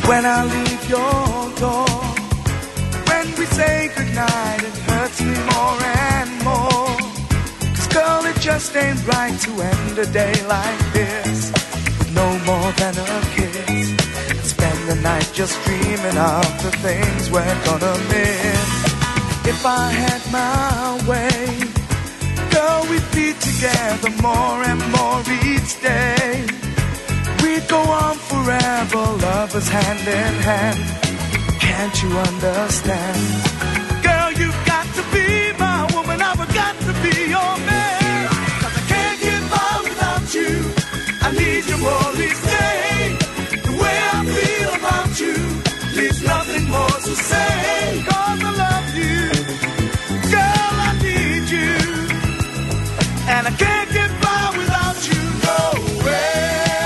When I leave your door, when we say goodnight, it hurts me more and more. 'Cause girl, it just ain't right to end a day like this with no more than a kiss. And spend the night just dreaming of the things we're gonna miss. If I had my way, girl, we'd be together more and more each day. We'd go on forever, lovers hand in hand. Can't you understand? Girl, you've got to be my woman, I've got to be your man. 'Cause I can't get by without you. I need you more each day. The way I feel about you leaves nothing more to say. 'Cause I love you, girl, I need you, and I can't get by without you, no way.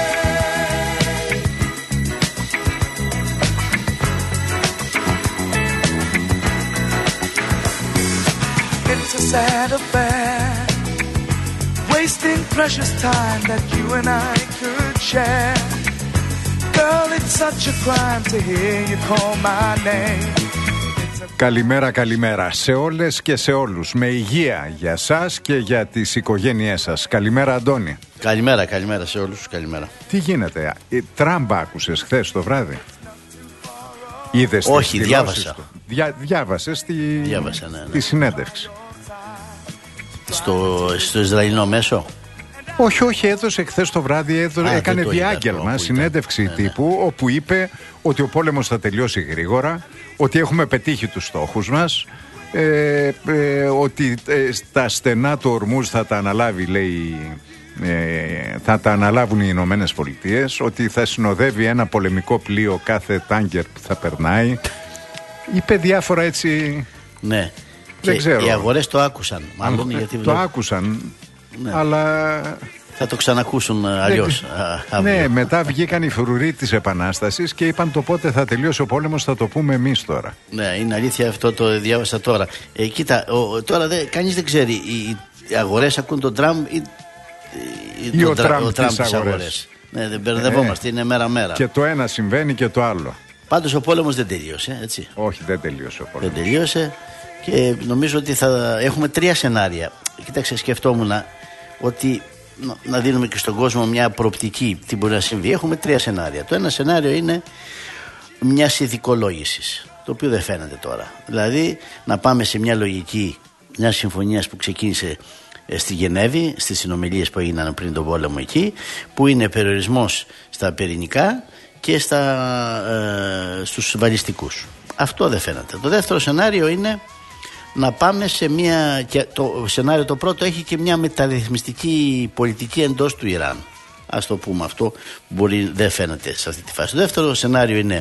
It's a sad affair, wasting precious time that you and I could share. Girl, it's such a crime to hear you call my name. Καλημέρα, καλημέρα σε όλες και σε όλους. Με υγεία για σας και για τις οικογένειές σας. Καλημέρα, Αντώνη. Καλημέρα, καλημέρα σε όλους. Καλημέρα. Τι γίνεται, Τραμπ άκουσες χθες το βράδυ? Είδες? Όχι, διάβασα. Διάβασες τη συνέντευξη. Στο Ισραηλινό μέσο. Όχι, έδωσε χθες το βράδυ, έκανε διάγγελμα, συνέντευξη τύπου, όπου είπε ότι ο πόλεμος θα τελειώσει γρήγορα, ότι έχουμε πετύχει τους στόχους μας, ότι τα στενά του Ορμούζ θα τα αναλάβει, λέει, θα τα αναλάβουν οι Ηνωμένες Πολιτείες, ότι θα συνοδεύει ένα πολεμικό πλοίο κάθε τάγκερ που θα περνάει. Είπε διάφορα έτσι. Ναι. Δεν ξέρω. Οι αγορές το άκουσαν. Μάλλον γιατί το άκουσαν, ναι. Αλλά θα το ξανακούσουν αλλιώς. Ναι, μετά βγήκαν οι φρουροί της Επανάστασης και είπαν το πότε θα τελειώσει ο πόλεμος θα το πούμε εμείς τώρα. Ναι, είναι αλήθεια, αυτό το διάβασα τώρα. Κοίτα, τώρα κανείς δεν ξέρει. Οι αγορές ακούν τον Τραμπ ή ο Τραμπ τις αγορές. Ναι, δεν μπερδευόμαστε, είναι μέρα-μέρα. Και το ένα συμβαίνει και το άλλο. Πάντως ο πόλεμος δεν τελείωσε, έτσι. Όχι, δεν τελείωσε ο πόλεμος. Δεν τελείωσε και νομίζω ότι θα έχουμε 3 σενάρια. Κοίταξε, σκεφτόμουν ότι να δίνουμε και στον κόσμο μια προοπτική τι μπορεί να συμβεί. Έχουμε 3 σενάρια. Το ένα σενάριο είναι μια ειδικολόγηση, το οποίο δεν φαίνεται τώρα. Δηλαδή να πάμε σε μια λογική μια συμφωνία που ξεκίνησε στη Γενέβη, στις συνομιλίες που έγιναν πριν τον πόλεμο εκεί, που είναι περιορισμός στα πυρηνικά και στους βαλιστικούς. Αυτό δεν φαίνεται. Το δεύτερο σενάριο είναι να πάμε σε μια. Και το σενάριο το πρώτο έχει και μια μεταρρυθμιστική πολιτική εντός του Ιράν. Ας το πούμε αυτό, δεν φαίνεται σε αυτή τη φάση. Το δεύτερο σενάριο είναι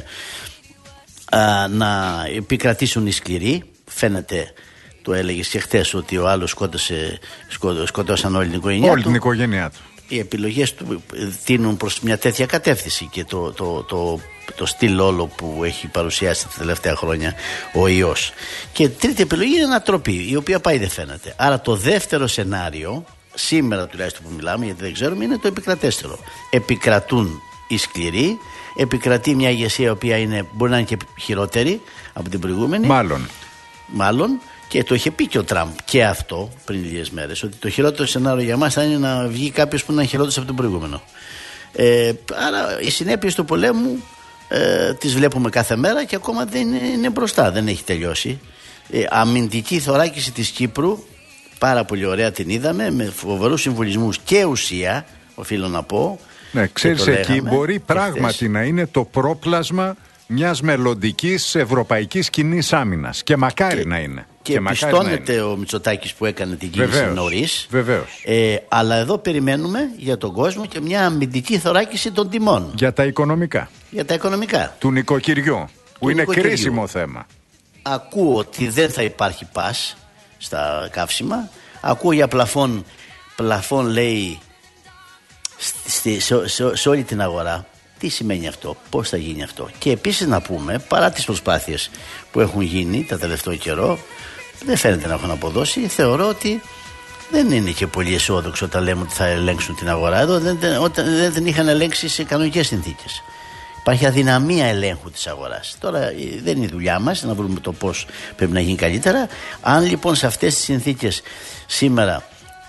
να επικρατήσουν οι σκληροί. Φαίνεται, το έλεγες και χτες, ότι ο άλλος σκότωσαν όλη την οικογένειά του. Όλη την οικογένειά του. Οι επιλογές του τείνουν προς μια τέτοια κατεύθυνση και το στυλ όλο που έχει παρουσιάσει τα τελευταία χρόνια ο ιός. Και τρίτη επιλογή είναι ανατροπή, η οποία πάει δεν φαίνεται. Άρα το δεύτερο σενάριο, σήμερα τουλάχιστον που μιλάμε, γιατί δεν ξέρουμε, είναι το επικρατέστερο. Επικρατούν οι σκληροί, επικρατεί μια ηγεσία η οποία μπορεί να είναι και χειρότερη από την προηγούμενη. Μάλλον. Και το είχε πει και ο Τραμπ και αυτό πριν λίγες μέρες, ότι το χειρότερο σενάριο για μας θα είναι να βγει κάποιος που να είναι χειρότερος από τον προηγούμενο. Άρα οι συνέπειες του πολέμου τις βλέπουμε κάθε μέρα και ακόμα δεν είναι μπροστά, δεν έχει τελειώσει. Αμυντική θωράκιση της Κύπρου, πάρα πολύ ωραία την είδαμε, με φοβερούς συμβολισμούς και ουσία, οφείλω να πω. Ναι, ξέρεις, εκεί μπορεί πράγματι να είναι το πρόπλασμα μιας μελλοντικής ευρωπαϊκής κοινής άμυνας. Και μακάρι να είναι. Και πιστώνεται ο Μητσοτάκης που έκανε την κίνηση νωρίς. Βεβαίως. Αλλά εδώ περιμένουμε για τον κόσμο και μια αμυντική θωράκιση των τιμών. Για τα οικονομικά. Του νοικοκυριού. Που είναι κρίσιμο θέμα. Ακούω ότι δεν θα υπάρχει πας στα καύσιμα. Ακούω για πλαφόν λέει σε όλη την αγορά. Τι σημαίνει αυτό, πώς θα γίνει αυτό? Και επίσης να πούμε, παρά τις προσπάθειες που έχουν γίνει τα τελευταίο καιρό, δεν φαίνεται να έχουν αποδώσει. Θεωρώ ότι δεν είναι και πολύ αισιόδοξο όταν λέμε ότι θα ελέγξουν την αγορά. Εδώ δεν την είχαν ελέγξει σε κανονικές συνθήκες. Υπάρχει αδυναμία ελέγχου της αγοράς. Τώρα δεν είναι η δουλειά μας να βρούμε το πώς πρέπει να γίνει καλύτερα. Αν λοιπόν σε αυτές τις συνθήκες σήμερα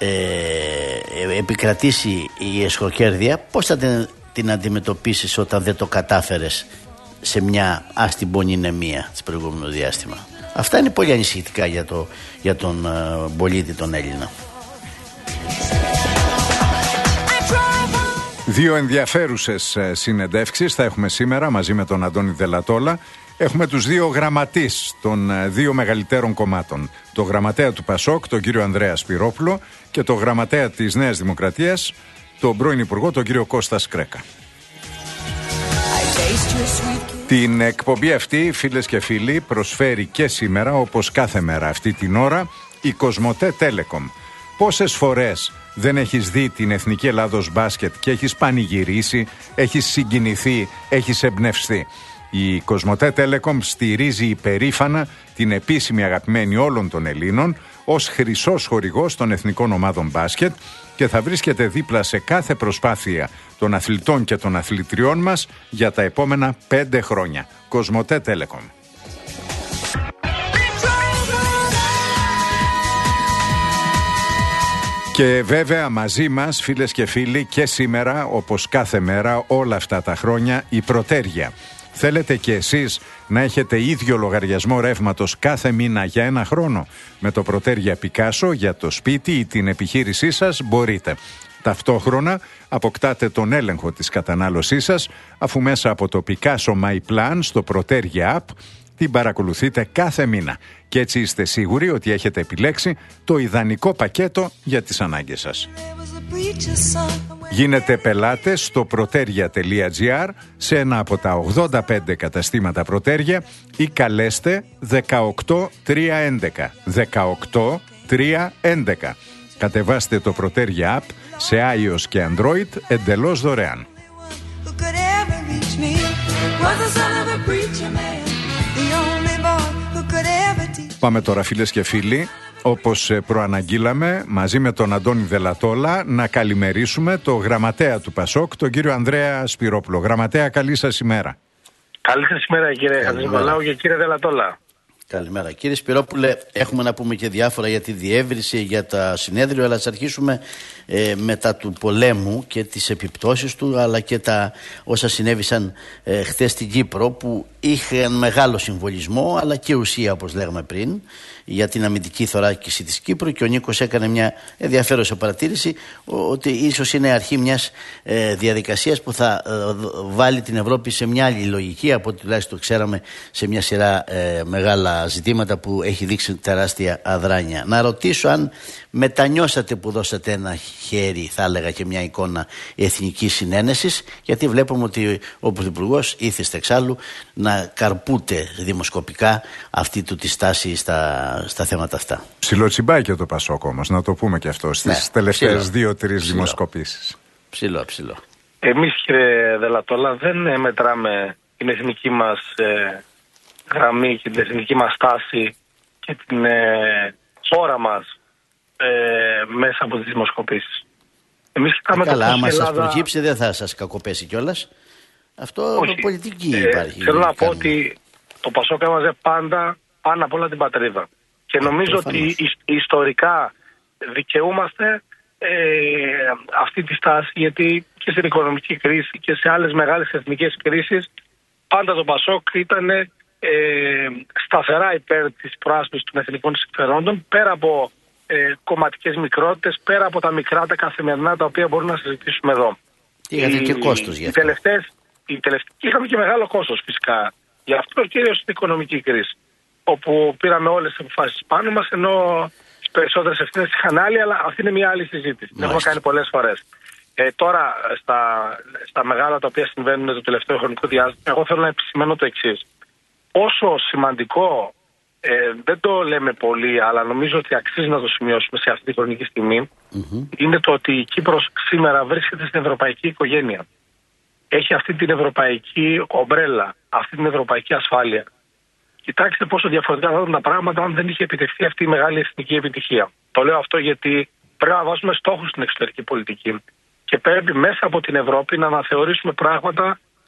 επικρατήσει η εσχροκέρδεια, πώς θα την αντιμετωπίσεις όταν δεν το κατάφερες σε μια άστιμπονηνεμία της προηγούμενου διάστημα? Αυτά είναι πολύ ανησυχητικά για τον πολίτη τον Έλληνα. Δύο ενδιαφέρουσες συνεντεύξεις θα έχουμε σήμερα μαζί με τον Αντώνη Δελατόλα. Έχουμε τους δύο γραμματείς των δύο μεγαλύτερων κομμάτων. Το γραμματέα του Πασόκ, τον κύριο Ανδρέα Σπυρόπουλο, και το γραμματέα της Νέας Δημοκρατίας, τον πρώην Υπουργό, τον κύριο Κώστα Σκρέκα. Την εκπομπή αυτή, φίλες και φίλοι, προσφέρει και σήμερα, όπως κάθε μέρα αυτή την ώρα, η Κοσμοτέ Telecom. Πόσες φορές δεν έχεις δει την Εθνική Ελλάδος Μπάσκετ και έχεις πανηγυρίσει, έχεις συγκινηθεί, έχεις εμπνευστεί? Η Κοσμοτέ Telecom στηρίζει υπερήφανα την επίσημη αγαπημένη όλων των Ελλήνων ως χρυσός χορηγός των εθνικών ομάδων μπάσκετ και θα βρίσκεται δίπλα σε κάθε προσπάθεια των αθλητών και των αθλητριών μας για τα επόμενα 5 χρόνια. Κοσμοτέ Telecom. Και βέβαια μαζί μας, φίλες και φίλοι, και σήμερα, όπως κάθε μέρα, όλα αυτά τα χρόνια, η Πρωτέργεια. Θέλετε και εσείς να έχετε ίδιο λογαριασμό ρεύματος κάθε μήνα για 1 χρόνο? Με το Πρωτέργεια Πικάσο για το σπίτι ή την επιχείρησή σας μπορείτε. Ταυτόχρονα αποκτάτε τον έλεγχο της κατανάλωσής σας, αφού μέσα από το Picasso My Plan στο Πρωτέργεια App την παρακολουθείτε κάθε μήνα. Και έτσι είστε σίγουροι ότι έχετε επιλέξει το ιδανικό πακέτο για τις ανάγκες σας. Γίνετε πελάτες στο proteria.gr σε ένα από τα 85 καταστήματα Πρωτέργεια ή καλέστε 18311. 18311. Κατεβάστε το Πρωτέργεια App σε iOS και Android εντελώς δωρεάν. Πάμε τώρα, φίλες και φίλοι, όπως προαναγγείλαμε, μαζί με τον Αντώνη Δελατόλα, να καλημερίσουμε το γραμματέα του Πασόκ, τον κύριο Ανδρέα Σπυρόπουλο. Γραμματέα, καλή σας ημέρα. Καλή σας ημέρα, κύριε Χατζηνικολάου και κύριε Δελατόλα. Καλημέρα. Κύριε Σπυρόπουλε, έχουμε να πούμε και διάφορα για τη διεύρυνση, για τα συνέδριο, αλλά ας αρχίσουμε μετά του πολέμου και τις επιπτώσεις του, αλλά και τα όσα συνέβησαν χθες στην Κύπρο, που είχαν μεγάλο συμβολισμό αλλά και ουσία, όπως λέγαμε πριν, για την αμυντική θωράκιση της Κύπρου. Και ο Νίκος έκανε μια ενδιαφέρουσα παρατήρηση ότι ίσως είναι αρχή μιας διαδικασίας που θα βάλει την Ευρώπη σε μια άλλη λογική από ό,τι τουλάχιστον ξέραμε σε μια σειρά μεγάλα ζητήματα που έχει δείξει τεράστια αδράνεια. Να ρωτήσω αν μετανιώσατε που δώσατε ένα χέρι, θα έλεγα, και μια εικόνα εθνικής συνένεσης, γιατί βλέπουμε ότι ο Πρωθυπουργός ήθεστε εξάλλου να καρπούτε δημοσκοπικά αυτή του τη στάση στα θέματα αυτά. Ψιλοτσιμπάει το Πασόκ όμως, να το πούμε και αυτό, στις τελευταίες 2-3 δημοσκοπήσεις. Ψηλό. Εμείς, κύριε Δελατόλα, δεν μετράμε την εθνική μας γραμμή και την εθνική μας στάση και την χώρα μας μέσα από τις δημοσκοπήσεις. Εμείς κοιτάμε καλά, το άμα Ελλάδα... σας προκύψει δεν θα σας κακοπέσει κιόλας. Αυτό το πολιτική υπάρχει. Θέλω να πω ότι το Πασόκ έβαζε πάντα πάνω απ' όλα την πατρίδα. Και νομίζω ότι ιστορικά δικαιούμαστε αυτή τη στάση, γιατί και στην οικονομική κρίση και σε άλλες μεγάλες εθνικές κρίσεις πάντα το Πασόκ ήταν σταθερά υπέρ της προάσπισης των εθνικών συμφερόντων, πέρα από κομματικές μικρότητες, πέρα από τα μικρά, τα καθημερινά, τα οποία μπορούμε να συζητήσουμε εδώ. Είχατε και κόστος γι' αυτό. Είχαμε και μεγάλο κόστος φυσικά. Γι' αυτό κυρίως στην οικονομική κρίση, όπου πήραμε όλες τις αποφάσεις πάνω μας, ενώ τις περισσότερες ευθύνες είχαν άλλοι, αλλά αυτή είναι μια άλλη συζήτηση. Την έχω κάνει πολλές φορές. Τώρα, στα μεγάλα τα οποία συμβαίνουν το τελευταίο χρονικό διάστημα, εγώ θέλω να επισημαίνω το εξής. Πόσο σημαντικό, δεν το λέμε πολύ, αλλά νομίζω ότι αξίζει να το σημειώσουμε σε αυτή τη χρονική στιγμή, είναι το ότι η Κύπρος σήμερα βρίσκεται στην ευρωπαϊκή οικογένεια. Έχει αυτή την ευρωπαϊκή ομπρέλα, αυτή την ευρωπαϊκή ασφάλεια. Κοιτάξτε πόσο διαφορετικά θα ήταν τα πράγματα αν δεν είχε επιτευχθεί αυτή η μεγάλη εθνική επιτυχία. Το λέω αυτό γιατί πρέπει να βάζουμε στόχους στην εξωτερική πολιτική και πρέπει μέσα από την Ευρώπη να αναθεωρήσουμε πράγματα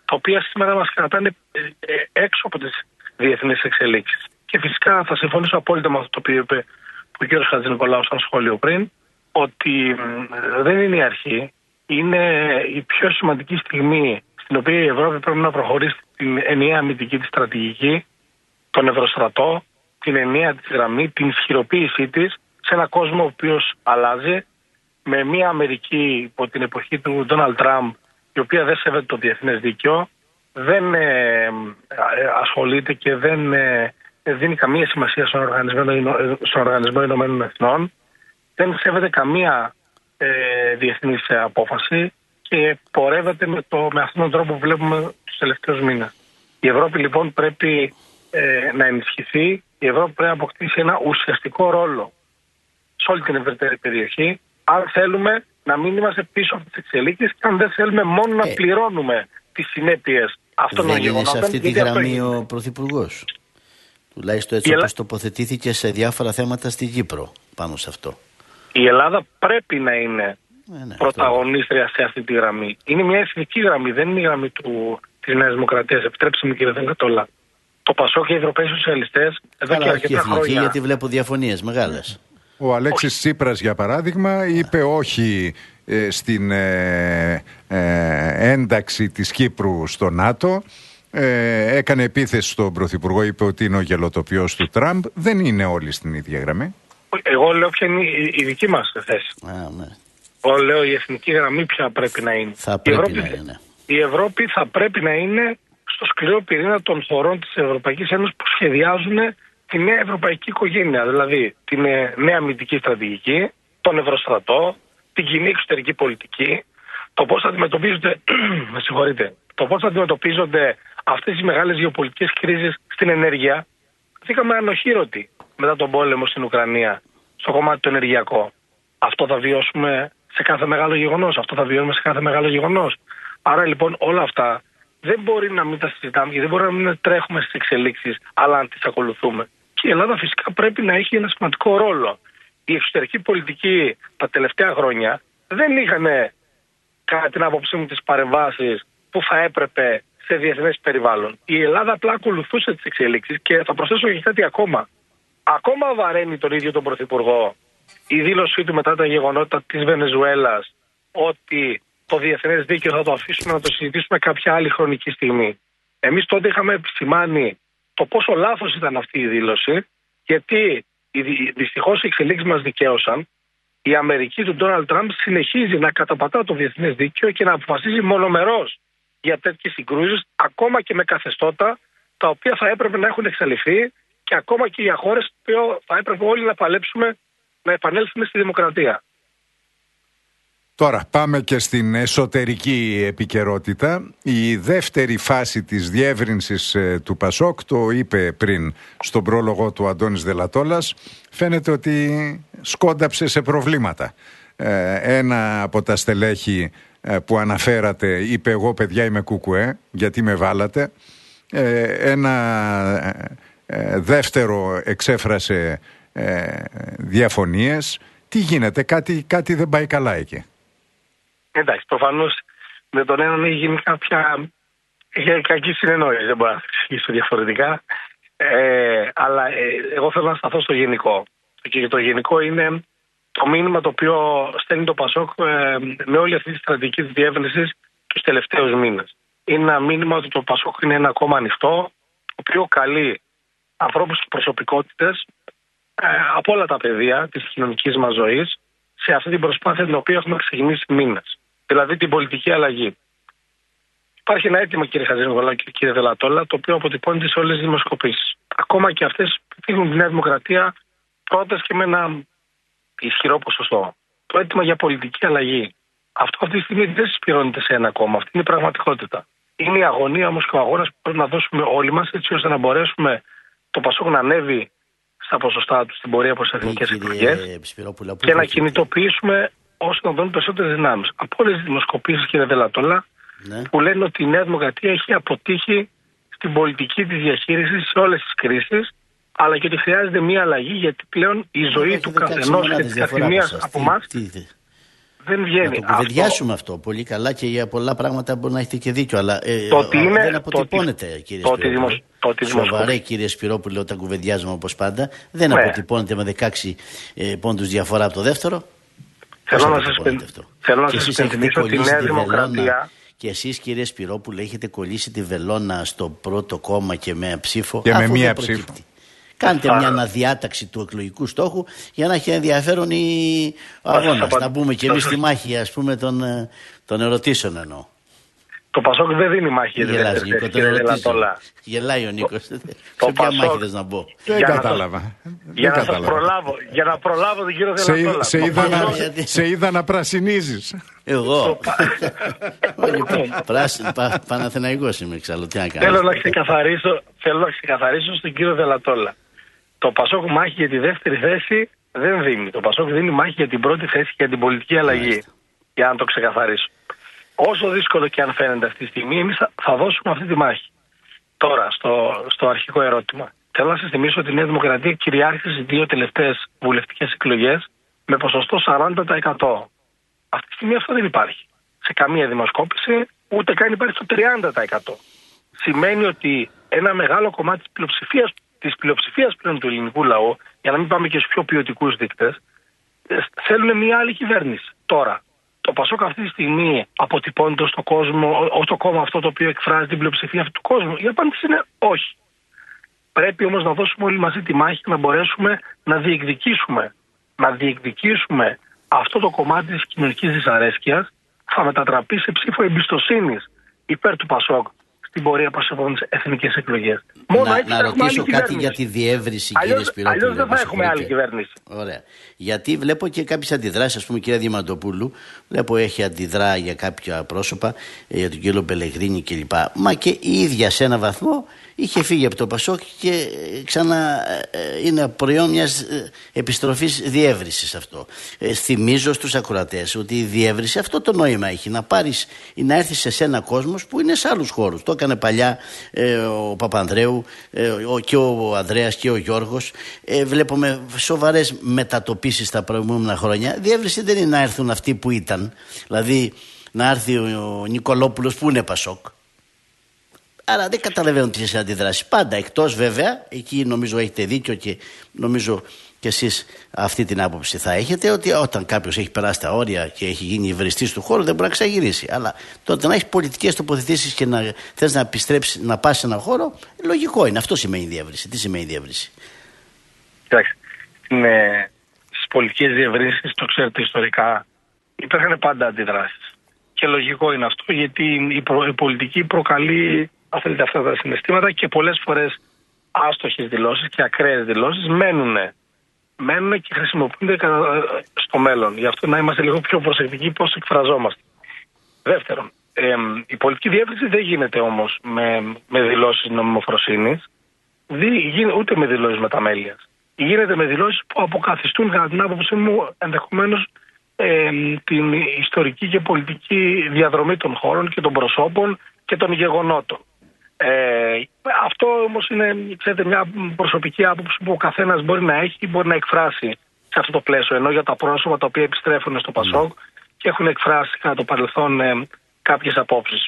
τα οποία σήμερα μας κρατάνε έξω από τις διεθνείς εξελίξεις. Και φυσικά θα συμφωνήσω απόλυτα με αυτό το οποίο είπε ο κ. Χατζηνικολάου σαν σχόλιο πριν, ότι δεν είναι η αρχή, είναι η πιο σημαντική στιγμή στην οποία η Ευρώπη πρέπει να προχωρήσει την ενιαία αμυντική της στρατηγική, τον Ευρωστρατό, την ενιαία της γραμμή, την ισχυροποίησή της σε ένα κόσμο ο οποίος αλλάζει, με μια Αμερική υπό την εποχή του Ντόναλντ Τραμπ, η οποία δεν σέβεται το διεθνές δίκαιο, δεν ασχολείται και δεν δίνει καμία σημασία στον Οργανισμό Ηνωμένων Εθνών, δεν σέβεται καμία διεθνής απόφαση και πορεύεται με αυτόν τον τρόπο που βλέπουμε τους τελευταίους μήνες. Η Ευρώπη λοιπόν πρέπει να ενισχυθεί, η Ευρώπη πρέπει να αποκτήσει ένα ουσιαστικό ρόλο σε όλη την ευρύτερη περιοχή, αν θέλουμε να μην είμαστε πίσω από τις εξελίξεις και αν δεν θέλουμε μόνο να πληρώνουμε τις συνέπειες αυτών των γεγονότων. Δεν είναι σε αυτή τη γραμμή ο Πρωθυπουργός. Τουλάχιστον έτσι όπως τοποθετήθηκε σε διάφορα θέματα στη Κύπρο πάνω σε αυτό. Η Ελλάδα πρέπει να είναι πρωταγωνίστρια σε αυτή τη γραμμή. Είναι μια εθνική γραμμή, δεν είναι η γραμμή της Νέας Δημοκρατίας. Επιτρέψτε μου κύριε Δελατόλα. Το ΠΑΣΟΚ και οι Ευρωπαίοι Σοσιαλιστές εδώ και αρκετά χρόνια. Γιατί βλέπω διαφωνίες μεγάλες. Ο Αλέξης Τσίπρας για παράδειγμα είπε όχι στην ένταξη της Κύπρου στο ΝΑΤΟ. Έκανε επίθεση στον Πρωθυπουργό, είπε ότι είναι ο γελοτοποιός του Τραμπ. Δεν είναι όλοι στην ίδια γραμμή. Εγώ λέω ποια είναι η δική μας θέση. Ναι. Εγώ λέω η εθνική γραμμή ποια πρέπει να είναι. Η Ευρώπη θα πρέπει να είναι στο σκληρό πυρήνα των χωρών της Ευρωπαϊκής Ένωσης που σχεδιάζουν τη νέα ευρωπαϊκή οικογένεια. Δηλαδή την νέα αμυντική στρατηγική, τον Ευρωστρατό, την κοινή εξωτερική πολιτική, το πώς θα αντιμετωπίζονται, το πώς θα αντιμετωπίζονται αυτές οι μεγάλες γεωπολιτικές κρίσεις στην ενέργεια. Βρήκαμε ανοχήρωτοι μετά τον πόλεμο στην Ουκρανία, στο κομμάτι το ενεργειακό. Αυτό θα βιώσουμε σε κάθε μεγάλο γεγονός. Άρα λοιπόν όλα αυτά δεν μπορεί να μην τα συζητάμε και δεν μπορεί να μην τρέχουμε στις εξελίξεις, αλλά αν τις ακολουθούμε. Και η Ελλάδα φυσικά πρέπει να έχει ένα σημαντικό ρόλο. Η εξωτερική πολιτική τα τελευταία χρόνια δεν είχαν, κατά την άποψή μου, τις παρεμβάσεις που θα έπρεπε σε διεθνές περιβάλλον. Η Ελλάδα απλά ακολουθούσε τις εξελίξεις και θα προσθέσω και κάτι ακόμα. Ακόμα βαραίνει τον ίδιο τον Πρωθυπουργό η δήλωσή του μετά τα γεγονότα της Βενεζουέλας ότι το διεθνές δίκαιο θα το αφήσουμε να το συζητήσουμε κάποια άλλη χρονική στιγμή. Εμείς τότε είχαμε επισημάνει το πόσο λάθος ήταν αυτή η δήλωση, γιατί δυστυχώς οι εξελίξεις μας δικαίωσαν. Η Αμερική του Ντόναλντ Τραμπ συνεχίζει να καταπατά το διεθνές δίκαιο και να αποφασίζει μονομερώς για τέτοιες συγκρούσεις, ακόμα και με καθεστώτα τα οποία θα έπρεπε να έχουν εξαλειφθεί και ακόμα και για χώρες που θα έπρεπε όλοι να παλέψουμε να επανέλθουμε στη δημοκρατία. Τώρα πάμε και στην εσωτερική επικαιρότητα. Η δεύτερη φάση της διεύρυνσης του ΠΑΣΟΚ, το είπε πριν στον πρόλογο του Αντώνης Δελατόλας, φαίνεται ότι σκόνταψε σε προβλήματα. Ένα από τα στελέχη που αναφέρατε είπε εγώ παιδιά είμαι κουκουέ γιατί με βάλατε. Ένα δεύτερο εξέφρασε διαφωνίες. Τι γίνεται, κάτι δεν πάει καλά εκεί. Εντάξει, προφανώς με τον έναν έχει γίνει κάποια κακή συνεννόηση, δεν μπορώ να εξηγήσω διαφορετικά. Αλλά εγώ θέλω να σταθώ στο γενικό. Και το γενικό είναι το μήνυμα το οποίο στέλνει το ΠΑΣΟΚ με όλη αυτή τη στρατηγική της διεύρυνσης τους τελευταίους μήνες. Είναι ένα μήνυμα ότι το ΠΑΣΟΚ είναι ένα κόμμα ανοιχτό, το οποίο καλεί ανθρώπους και προσωπικότητες από όλα τα πεδία της κοινωνικής μας ζωής σε αυτή την προσπάθεια την οποία έχουμε ξεκινήσει μήνες. Δηλαδή την πολιτική αλλαγή. Υπάρχει ένα αίτημα, κύριε Χατζηνικολάου και κύριε Δελατόλα, το οποίο αποτυπώνεται σε όλες τις δημοσκοπήσεις. Ακόμα και αυτές που δείχνουν τη Νέα Δημοκρατία πρώτες και με ένα ισχυρό ποσοστό. Το αίτημα για πολιτική αλλαγή. Αυτό αυτή τη στιγμή δεν συσπηρώνεται σε ένα κόμμα. Αυτή είναι η πραγματικότητα. Είναι η αγωνία όμως και ο αγώνας που πρέπει να δώσουμε όλοι μας, έτσι ώστε να μπορέσουμε το ΠΑΣΟΚ να ανέβει στα ποσοστά του στην πορεία προς εθνικές εκλογές και να κινητοποιήσουμε όσο να δουν περισσότερες δυνάμεις. Από όλες τις δημοσκοπήσεις, κύριε Δελατόλα, που λένε ότι η Νέα Δημοκρατία έχει αποτύχει στην πολιτική της διαχείρισης σε όλες τις κρίσεις, αλλά και ότι χρειάζεται μια αλλαγή γιατί πλέον η ζωή του καθενός και της καθημερινής από εμάς Δεν βγαίνει. Να το κουβεντιάσουμε αυτό πολύ καλά και για πολλά πράγματα μπορεί να έχετε και δίκιο. Αλλά δεν αποτυπώνεται, κύριε Σπυρόπουλο. Σοβαρέ, κύριε Σπυρόπουλο, όταν κουβεντιάζουμε όπως πάντα, δεν αποτυπώνεται με 16 πόντους διαφορά από το δεύτερο. Θέλω να σας υπενθυμίσω ότι η Νέα Δημοκρατία. Και εσείς, κύριε Σπυρόπουλο, έχετε κολλήσει τη βελόνα στο πρώτο κόμμα και με ψήφο. Και με μία ψήφο. Κάντε μια αναδιάταξη του εκλογικού στόχου για να έχει ενδιαφέρον η αγώνα. Να μπούμε και εμείς στη μάχη, ας πούμε, των ερωτήσεων εννοώ. Το Πασόκ δεν δίνει μάχη. Γελάει ο Νίκος. Σε ποια μάχη θες να μπω? Δεν κατάλαβα. Για να προλάβω τον κύριο Δελατόλα. Σε είδα να πρασινίζεις. Εγώ. Παναθηναϊκός είμαι εξάλλου. Τι να κάνω. Θέλω να ξεκαθαρίσω στον κύριο Δελατόλα. Το Πασόκ μάχη για τη δεύτερη θέση δεν δίνει. Το Πασόκ δίνει μάχη για την πρώτη θέση και για την πολιτική αλλαγή. Για να το ξεκαθαρίσω. Όσο δύσκολο και αν φαίνεται αυτή τη στιγμή, εμείς θα δώσουμε αυτή τη μάχη. Τώρα, στο αρχικό ερώτημα. Θέλω να σας θυμίσω ότι η Νέα Δημοκρατία κυριάρχησε στις 2 τελευταίες βουλευτικές εκλογές με ποσοστό 40%. Αυτή τη στιγμή αυτό δεν υπάρχει. Σε καμία δημοσκόπηση, ούτε καν υπάρχει το 30%. Σημαίνει ότι ένα μεγάλο κομμάτι της πλειοψηφίας πλέον του ελληνικού λαού, για να μην πάμε και στους πιο ποιοτικούς δείκτες, θέλουν μια άλλη κυβέρνηση. Τώρα, το Πασόκ αυτή τη στιγμή αποτυπώνεται στον κόσμο ως το κόμμα αυτό το οποίο εκφράζει την πλειοψηφία αυτού του κόσμου? Η απάντηση είναι όχι. Πρέπει όμως να δώσουμε όλοι μαζί τη μάχη και να μπορέσουμε να διεκδικήσουμε αυτό το κομμάτι της κοινωνικής δυσαρέσκειας, θα μετατραπεί σε ψήφο εμπιστοσύνης υπέρ του Πασόκ στην πορεία προς επόμενες εθνικές εκλογές. Να ρωτήσω κάτι για τη διεύρυνση, κύριε Σπυρόπουλο. Αλλιώς δεν θα έχουμε άλλη κυβέρνηση. Ωραία. Γιατί βλέπω και κάποιες αντιδράσεις, ας πούμε, κυρία Διαμαντοπούλου, βλέπω έχει αντιδρά για κάποια πρόσωπα, για τον κύριο Πελεγρίνη κλπ. Μα και η ίδια σε ένα βαθμό είχε φύγει από το Πασόκ και ξανά είναι προϊόν μιας επιστροφής διεύρυνσης αυτό. Θυμίζω στους ακροατές ότι η διεύρυνση αυτό το νόημα έχει, να πάρεις ή να έρθεις σε ένα κόσμο που είναι σε άλλους χώρους. Το έκανε παλιά ο Παπανδρέου και ο Ανδρέας και ο Γιώργος. Βλέπουμε σοβαρές μετατοπίσεις τα προηγούμενα χρόνια. Διεύρυνση δεν είναι να έρθουν αυτοί που ήταν. Δηλαδή να έρθει ο Νικολόπουλος που είναι Πασόκ. Άρα δεν καταλαβαίνω τις αντιδράσεις. Πάντα εκτός βέβαια, εκεί νομίζω έχετε δίκιο και νομίζω και εσείς αυτή την άποψη θα έχετε, ότι όταν κάποιος έχει περάσει τα όρια και έχει γίνει υβριστής του χώρου δεν μπορεί να ξαγυρίσει. Αλλά τότε να έχει πολιτικές τοποθετήσεις και να θες να επιστρέψεις, να πας σε έναν χώρο, λογικό είναι. Αυτό σημαίνει διεύρυνση. Τι σημαίνει διεύρυνση? Κοιτάξτε, στις πολιτικές διευρύνσεις, το ξέρετε ιστορικά, υπήρχαν πάντα αντιδράσεις. Και λογικό είναι αυτό, γιατί η πολιτική προκαλεί αυτά τα συναισθήματα και πολλές φορές άστοχες δηλώσεις και ακραίες δηλώσεις μένουν και χρησιμοποιούνται στο μέλλον. Γι' αυτό να είμαστε λίγο πιο προσεκτικοί πώς εκφραζόμαστε. Δεύτερον, η πολιτική διεύρυνση δεν γίνεται όμως με δηλώσεις νομιμοφροσύνης, ούτε με δηλώσεις μεταμέλειας. Γίνεται με δηλώσεις που αποκαθιστούν, κατά την άποψή μου, ενδεχομένως την ιστορική και πολιτική διαδρομή των χώρων και των προσώπων και των γεγονότων. Αυτό όμως είναι, ξέρετε, μια προσωπική άποψη που ο καθένας μπορεί να έχει ή μπορεί να εκφράσει σε αυτό το πλαίσιο. Ενώ για τα πρόσωπα τα οποία επιστρέφουν στο Πασόκ και έχουν εκφράσει κατά το παρελθόν κάποιες απόψεις.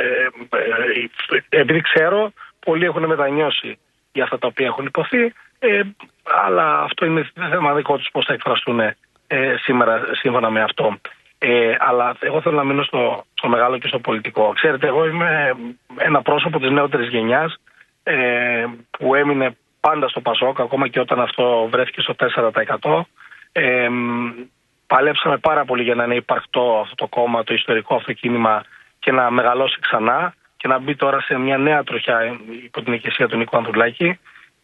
Επειδή ξέρω, πολλοί έχουν μετανιώσει για αυτά τα οποία έχουν υποθεί, αλλά αυτό είναι θέμα δικό τους πώς θα εκφραστούν σήμερα σύμφωνα με αυτό. Αλλά εγώ θέλω να μείνω στο μεγάλο και στο πολιτικό. Ξέρετε, εγώ είμαι ένα πρόσωπο της νεότερης γενιάς που έμεινε πάντα στο Πασόκ, ακόμα και όταν αυτό βρέθηκε στο 4%. Παλέψαμε πάρα πολύ για να είναι υπαρκτό αυτό το κόμμα, το ιστορικό αυτό κίνημα, και να μεγαλώσει ξανά και να μπει τώρα σε μια νέα τροχιά υπό την ηγεσία του Νίκου Ανδρουλάκη.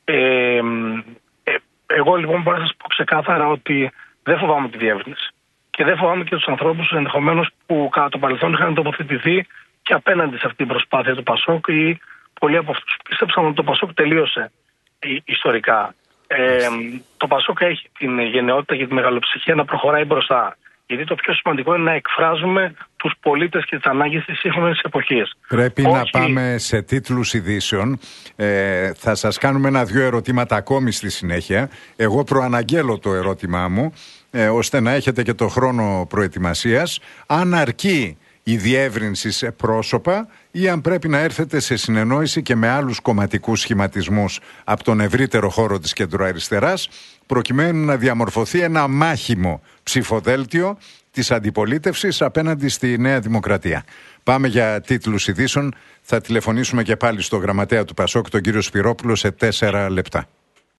Εγώ λοιπόν μπορώ να σας πω ξεκάθαρα ότι δεν φοβάμαι τη διεύρυνση. Και δεν φοβάμαι και τους ανθρώπους ενδεχομένως που κατά το παρελθόν είχαν τοποθετηθεί και απέναντι σε αυτή την προσπάθεια του Πασόκ, ή πολλοί από αυτούς πίστεψαν ότι το Πασόκ τελείωσε ιστορικά. Το Πασόκ έχει την γενναιότητα και τη μεγαλοψυχία να προχωράει μπροστά. Γιατί το πιο σημαντικό είναι να εκφράζουμε τους πολίτες και τις ανάγκες της σύγχρονης εποχής. Πρέπει να πάμε σε τίτλους ειδήσεων. Θα σας κάνουμε 1-2 ερωτήματα ακόμη στη συνέχεια. Εγώ προαναγγέλω το ερώτημά μου, ώστε να έχετε και το χρόνο προετοιμασίας. Αν αρκεί η διεύρυνση σε πρόσωπα ή αν πρέπει να έρθετε σε συνεννόηση και με άλλους κομματικούς σχηματισμούς από τον ευρύτερο χώρο της κεντροαριστεράς, προκειμένου να διαμορφωθεί ένα μάχημο ψηφοδέλτιο της αντιπολίτευσης απέναντι στη Νέα Δημοκρατία. Πάμε για τίτλους ειδήσεων. Θα τηλεφωνήσουμε και πάλι στο γραμματέα του Πασόκ, τον κύριο Σπυρόπουλο, σε 4 λεπτά.